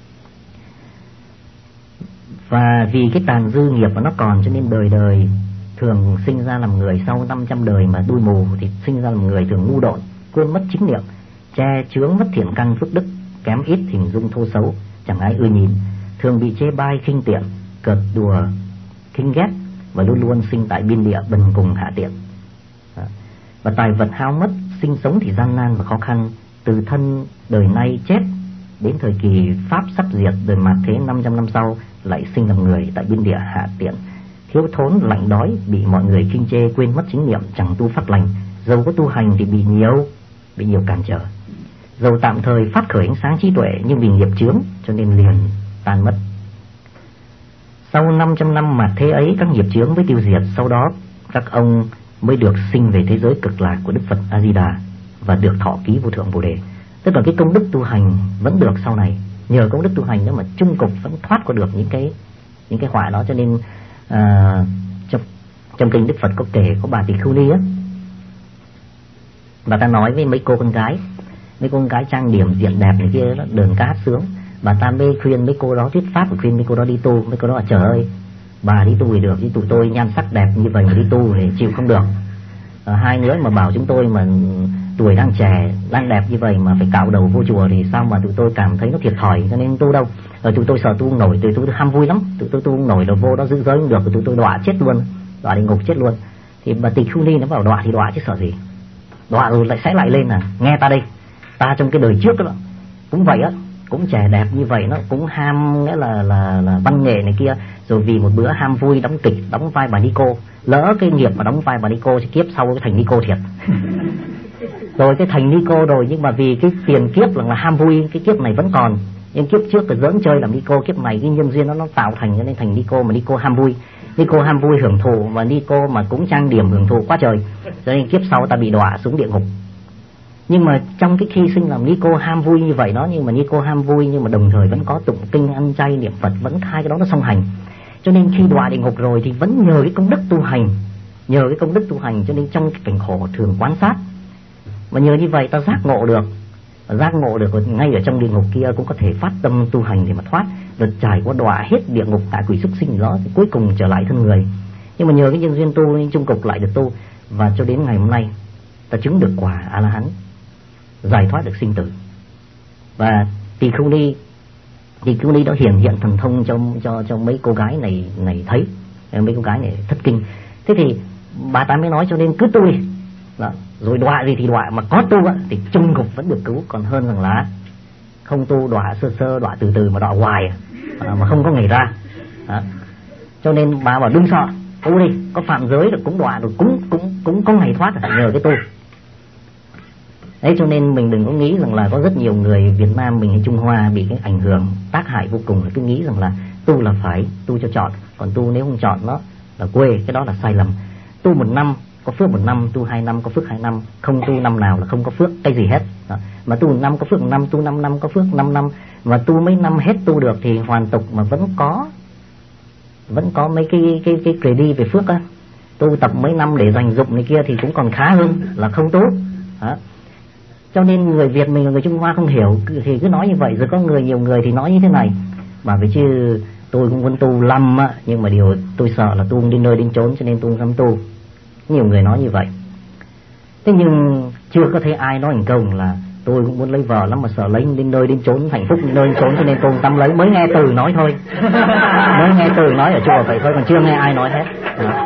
Và vì cái tàn dư nghiệp mà nó còn cho nên đời đời thường sinh ra làm người. Sau 500 đời mà đuôi mù thì sinh ra làm người thường ngu độn, quên mất chính niệm, che chướng mất thiện căn phước đức, kém ít hình dung thô xấu, chẳng ai ưa nhìn, thường bị chê bai khinh tiện, cợt đùa khinh ghét, và luôn luôn sinh tại biên địa bần cùng hạ tiện. Và tài vật hao mất, sinh sống thì gian nan và khó khăn, từ thân đời nay chết đến thời kỳ pháp sắp diệt, đời mạt thế 500 năm sau lại sinh làm người tại biên địa hạ tiện, thiếu thốn lạnh đói, bị mọi người khinh chê, quên mất chính niệm, chẳng tu phát lành, dầu có tu hành thì bị nhiều cản trở, dầu tạm thời phát khởi ánh sáng trí tuệ nhưng vì nghiệp chướng cho nên liền tan mất. Sau 500 năm mạt thế ấy, các nghiệp chướng mới tiêu diệt, sau đó các ông mới được sinh về thế giới cực lạc của Đức Phật A Di Đà và được thọ ký vô thượng Bồ Đề. Tức là cái công đức tu hành vẫn được sau này, nhờ công đức tu hành đó mà chung cục vẫn thoát qua được những cái họa đó. Cho nên trong kinh Đức Phật có kể có bà Tỳ Khưu Ni á, bà ta nói với mấy cô con gái trang điểm diện đẹp này kia đó, đờn ca hát sướng, bà ta mới khuyên mấy cô đó thuyết pháp, và khuyên mấy cô đó đi tu. Mấy cô đó là trời ơi, bà đi tu thì được, chứ tụi tôi nhan sắc đẹp như vậy mà đi tu thì chịu không được. Hai nữa mà bảo chúng tôi mà tuổi đang trẻ, đang đẹp như vậy mà phải cạo đầu vô chùa thì sao mà tụi tôi cảm thấy nó thiệt thòi, cho nên tu đâu. Tụi tôi sợ tu không nổi, tụi tôi ham vui lắm, tụi tôi tu không nổi là vô đó giữ giới không được, tụi tôi đọa chết luôn, đọa địa ngục chết luôn. Thì bà Tỳ Khưu Ni nó bảo đọa thì đọa chứ sợ gì, đọa rồi lại sẽ lại lên. Nghe ta đây, ta trong cái đời trước đó cũng vậy á, cũng trẻ đẹp như vậy, nó cũng ham nghĩa là văn nghệ này kia, rồi vì một bữa ham vui đóng kịch, đóng vai bà Nico, lỡ cái nghiệp mà đóng vai bà Nico thì kiếp sau cái thành Nico thiệt. Rồi cái thành Nico rồi, nhưng mà vì cái tiền kiếp là ham vui, cái kiếp này vẫn còn, nhưng kiếp trước là giỡn chơi làm Nico, kiếp này cái nhân duyên nó tạo thành cho nên thành Nico, mà Nico ham vui hưởng thụ, mà Nico mà cũng trang điểm hưởng thụ quá trời, cho nên kiếp sau ta bị đọa xuống địa ngục. Nhưng mà trong cái khi sinh làm Nico ham vui như vậy đó, nhưng mà Nico ham vui nhưng mà đồng thời vẫn có tụng kinh, ăn chay, niệm Phật, vẫn hai cái đó nó song hành. Cho nên khi đọa địa ngục rồi thì vẫn nhờ cái công đức tu hành, cho nên trong cái cảnh khổ thường quan sát, và nhờ như vậy ta giác ngộ được ngay ở trong địa ngục kia cũng có thể phát tâm tu hành để mà thoát, rồi trải qua đọa hết địa ngục tại quỷ súc sinh đó thì cuối cùng trở lại thân người. Nhưng mà nhờ cái nhân duyên tu nên chung cục lại được tu, và cho đến ngày hôm nay ta chứng được quả A La Hán, giải thoát được sinh tử. Và Tỳ Khưu Ni đó hiện thần thông cho mấy cô gái này thấy, mấy cô gái này thất kinh. Thế thì bà ta mới nói cho nên cứ tu đi đó, rồi đọa gì thì đọa, mà có tu á thì chung cục vẫn được cứu, còn hơn rằng là không tu, đọa sơ đọa từ từ mà đọa hoài mà không có ngày ra đó. Cho nên bà bảo đừng sợ, tu đi, có phạm giới được cũng đọa rồi, cũng có ngày thoát nhờ cái tu. Đấy, cho nên mình đừng có nghĩ rằng là có rất nhiều người Việt Nam mình hay Trung Hoa bị cái ảnh hưởng tác hại vô cùng, là cứ nghĩ rằng là tu là phải tu cho chọn, còn tu nếu không chọn nó là quê, cái đó là sai lầm. Tu 1 năm có phước 1 năm, tu 2 năm có phước 2 năm, không tu năm nào là không có phước cái gì hết đó. Mà tu 1 năm có phước 1 năm, tu 5 năm có phước 5 năm, mà tu mấy năm hết tu được thì hoàn tục mà vẫn có mấy cái credit về phước á. Tu tập mấy năm để dành dụng này kia thì cũng còn khá hơn là không tu đó. Cho nên người Việt mình và người Trung Hoa không hiểu thì cứ nói như vậy, rồi có nhiều người thì nói như thế này, bảo vậy chứ tôi cũng muốn tu lắm á, nhưng mà điều tôi sợ là tu đến nơi đến chốn cho nên tôi không dám tu. Nhiều người nói như vậy. Thế nhưng chưa có thấy ai nói thành công là tôi cũng muốn lấy vợ lắm mà sợ lấy đến nơi đến chốn hạnh phúc đến nơi đến chốn cho nên tôi không dám lấy. Mới nghe từ nói thôi, mới nghe từ nói ở chùa vậy thôi, còn chưa nghe ai nói hết đó.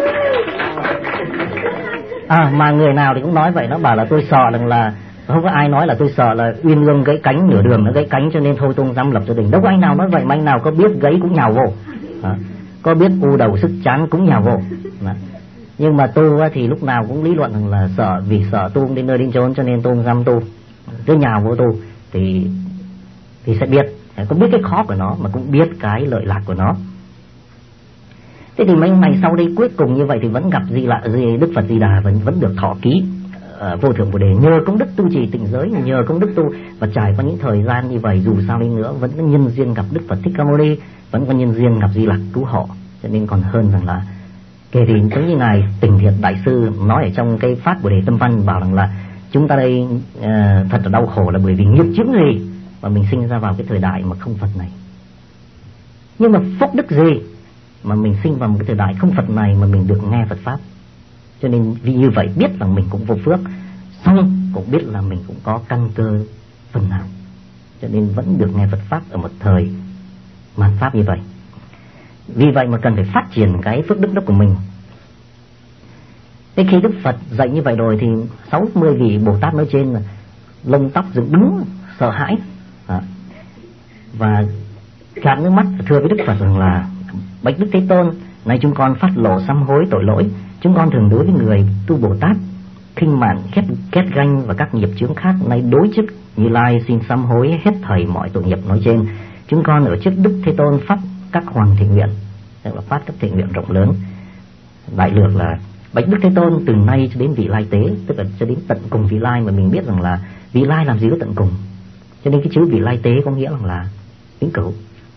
Mà người nào thì cũng nói vậy, nó bảo là tôi sợ rằng là không có ai nói là tôi sợ là uyên ương gãy cánh, nửa đường nó gãy cánh cho nên thôi tôi không dám lập gia đình. Đâu có anh nào nói vậy, mà anh nào có biết gãy cũng nhào vô, có biết u đầu sức chán cũng nhào vô. Nhưng mà tu thì lúc nào cũng lý luận rằng là sợ, vì sợ tu không đến nơi đến chốn cho nên tôi không dám tu, cứ nhào vô tu thì sẽ biết, có biết cái khó của nó mà cũng biết cái lợi lạc của nó. Thế thì mấy ngày sau đây cuối cùng như vậy thì vẫn gặp Đức Phật Di Đà vẫn được thọ ký vô thượng Bồ Đề, nhờ công đức tu trì tịnh giới, nhờ công đức tu, và trải qua những thời gian như vậy, dù sao đi nữa vẫn có nhân duyên gặp Đức Phật Thích Ca Mâu Ni, vẫn có nhân duyên gặp Di Lặc cứu hộ, cho nên còn hơn rằng là kể thì giống như ngài Tình Thiệt đại sư nói ở trong cái Phát Bồ Đề Tâm Văn, bảo rằng là chúng ta đây thật là đau khổ là bởi vì nghiệp chướng gì mà mình sinh ra vào cái thời đại mà không Phật này, nhưng mà phúc đức gì mà mình sinh vào một cái thời đại không Phật này mà mình được nghe Phật pháp. Cho nên vì như vậy biết rằng mình cũng vô phước, xong cũng biết là mình cũng có căn cơ phần nào, cho nên vẫn được nghe Phật pháp ở một thời mạt pháp như vậy. Vì vậy mà cần phải phát triển cái phước đức đó của mình. Thế khi Đức Phật dạy như vậy rồi thì 60 vị Bồ Tát nói trên là lông tóc dựng đứng sợ hãi và gạt nước mắt thưa với Đức Phật rằng là: bạch Đức Thế Tôn, nay chúng con phát lộ sám hối tội lỗi. Chúng con thường đối với người tu Bồ Tát khinh mạn, ghét ganh và các nghiệp chướng khác, nay đối trước Như Lai xin sám hối hết thảy mọi tội nghiệp nói trên. Chúng con ở trước Đức Thế Tôn phát các hoàng thiện nguyện, tức là phát các thiện nguyện rộng lớn. Đại lược là: bạch Đức Thế Tôn, từ nay cho đến vị lai tế, tức là cho đến tận cùng vị lai, mà mình biết rằng là vị lai làm gì có tận cùng, cho nên cái chữ vị lai tế có nghĩa là vĩnh cửu.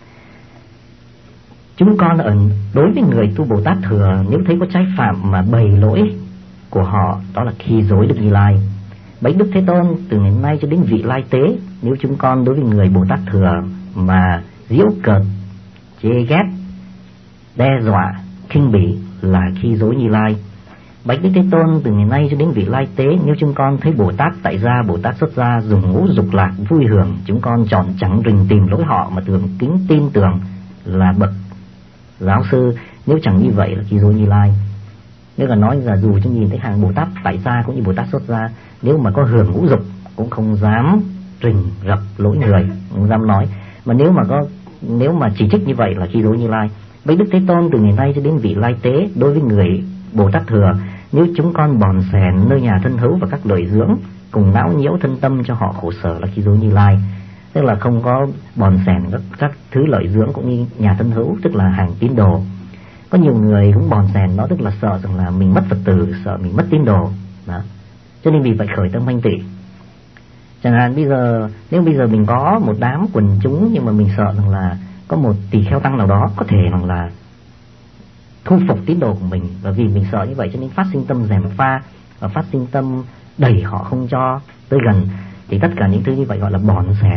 Chúng con ở đối với người tu Bồ Tát thừa, nếu thấy có trái phạm mà bày lỗi của họ, đó là khi dối Đức Như Lai. Bạch Đức Thế Tôn, từ ngày nay cho đến vị lai tế, nếu chúng con đối với người Bồ Tát thừa mà giễu cợt, chê ghét, đe dọa, khinh bỉ, là khi dối Như Lai. Bạch Đức Thế Tôn, từ ngày nay cho đến vị lai tế, nếu chúng con thấy Bồ Tát tại gia, Bồ Tát xuất gia dùng ngũ dục lạc vui hưởng, chúng con chọn chẳng rình tìm lỗi họ mà thường kính tin tưởng là bậc giáo sư, nếu chẳng như vậy là khi dối Như Lai. Nếu là nói là dù chúng nhìn thấy hàng Bồ Tát tại gia cũng như Bồ Tát xuất gia, nếu mà có hưởng ngũ dục cũng không dám rình rập lỗi người, không dám nói, mà nếu mà chỉ trích như vậy là khi dối Như Lai. Bạch Đức Thế Tôn, từ ngày nay cho đến vị lai tế, đối với người Bồ Tát thừa, nếu chúng con bòn xèn nơi nhà thân hữu và các lợi dưỡng, cùng não nhiễu thân tâm cho họ khổ sở, là khi dối Như Lai. Tức là không có bòn xèn các thứ lợi dưỡng cũng như nhà thân hữu, tức là hàng tín đồ. Có nhiều người cũng bòn xèn đó, tức là sợ rằng là mình mất Phật tử, sợ mình mất tín đồ đó. Cho nên vì vậy khởi tâm thanh tị. Chẳng hạn nếu bây giờ mình có một đám quần chúng, nhưng mà mình sợ rằng là có một tỳ kheo tăng nào đó có thể rằng là thu phục tín đồ của mình, và vì mình sợ như vậy cho nên phát sinh tâm gièm pha và phát sinh tâm đẩy họ không cho tới gần, thì tất cả những thứ như vậy gọi là bòn xèn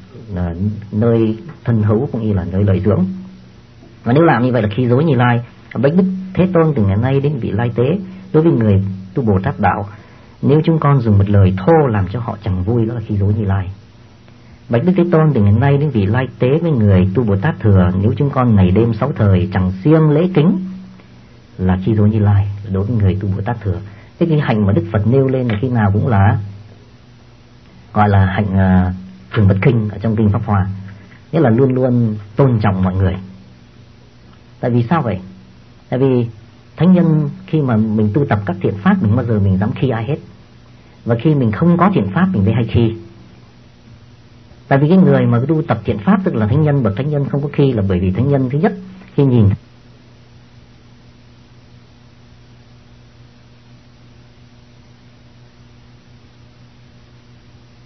nơi thân hữu cũng như là nơi lợi dưỡng. Và nếu làm như vậy là khi dối Như Lai. Bạch Đức Thế Tôn, từ ngày nay đến vị lai tế, đối với người tu Bồ Tát đạo, nếu chúng con dùng một lời thô làm cho họ chẳng vui, đó là khi dối Như Lai. Bạch Đức Thế Tôn, từ ngày nay đến vị lai tế với người tu Bồ Tát thừa, nếu chúng con ngày đêm 6 thời chẳng siêng lễ kính, là khi dối Như Lai đối với người tu Bồ Tát thừa. Thế cái hạnh mà Đức Phật nêu lên là khi nào cũng là gọi là hạnh thường bất khinh ở trong kinh Pháp Hoa, nghĩa là luôn luôn tôn trọng mọi người. Tại vì sao vậy? Tại vì thánh nhân khi mà mình tu tập các thiện pháp, mình bao giờ mình dám khi ai hết, và khi mình không có thiện pháp mình mới hay khi. Tại vì cái người mà tu tập thiện pháp, tức là thánh nhân, bậc thánh nhân không có khi, là bởi vì thánh nhân thứ nhất khi nhìn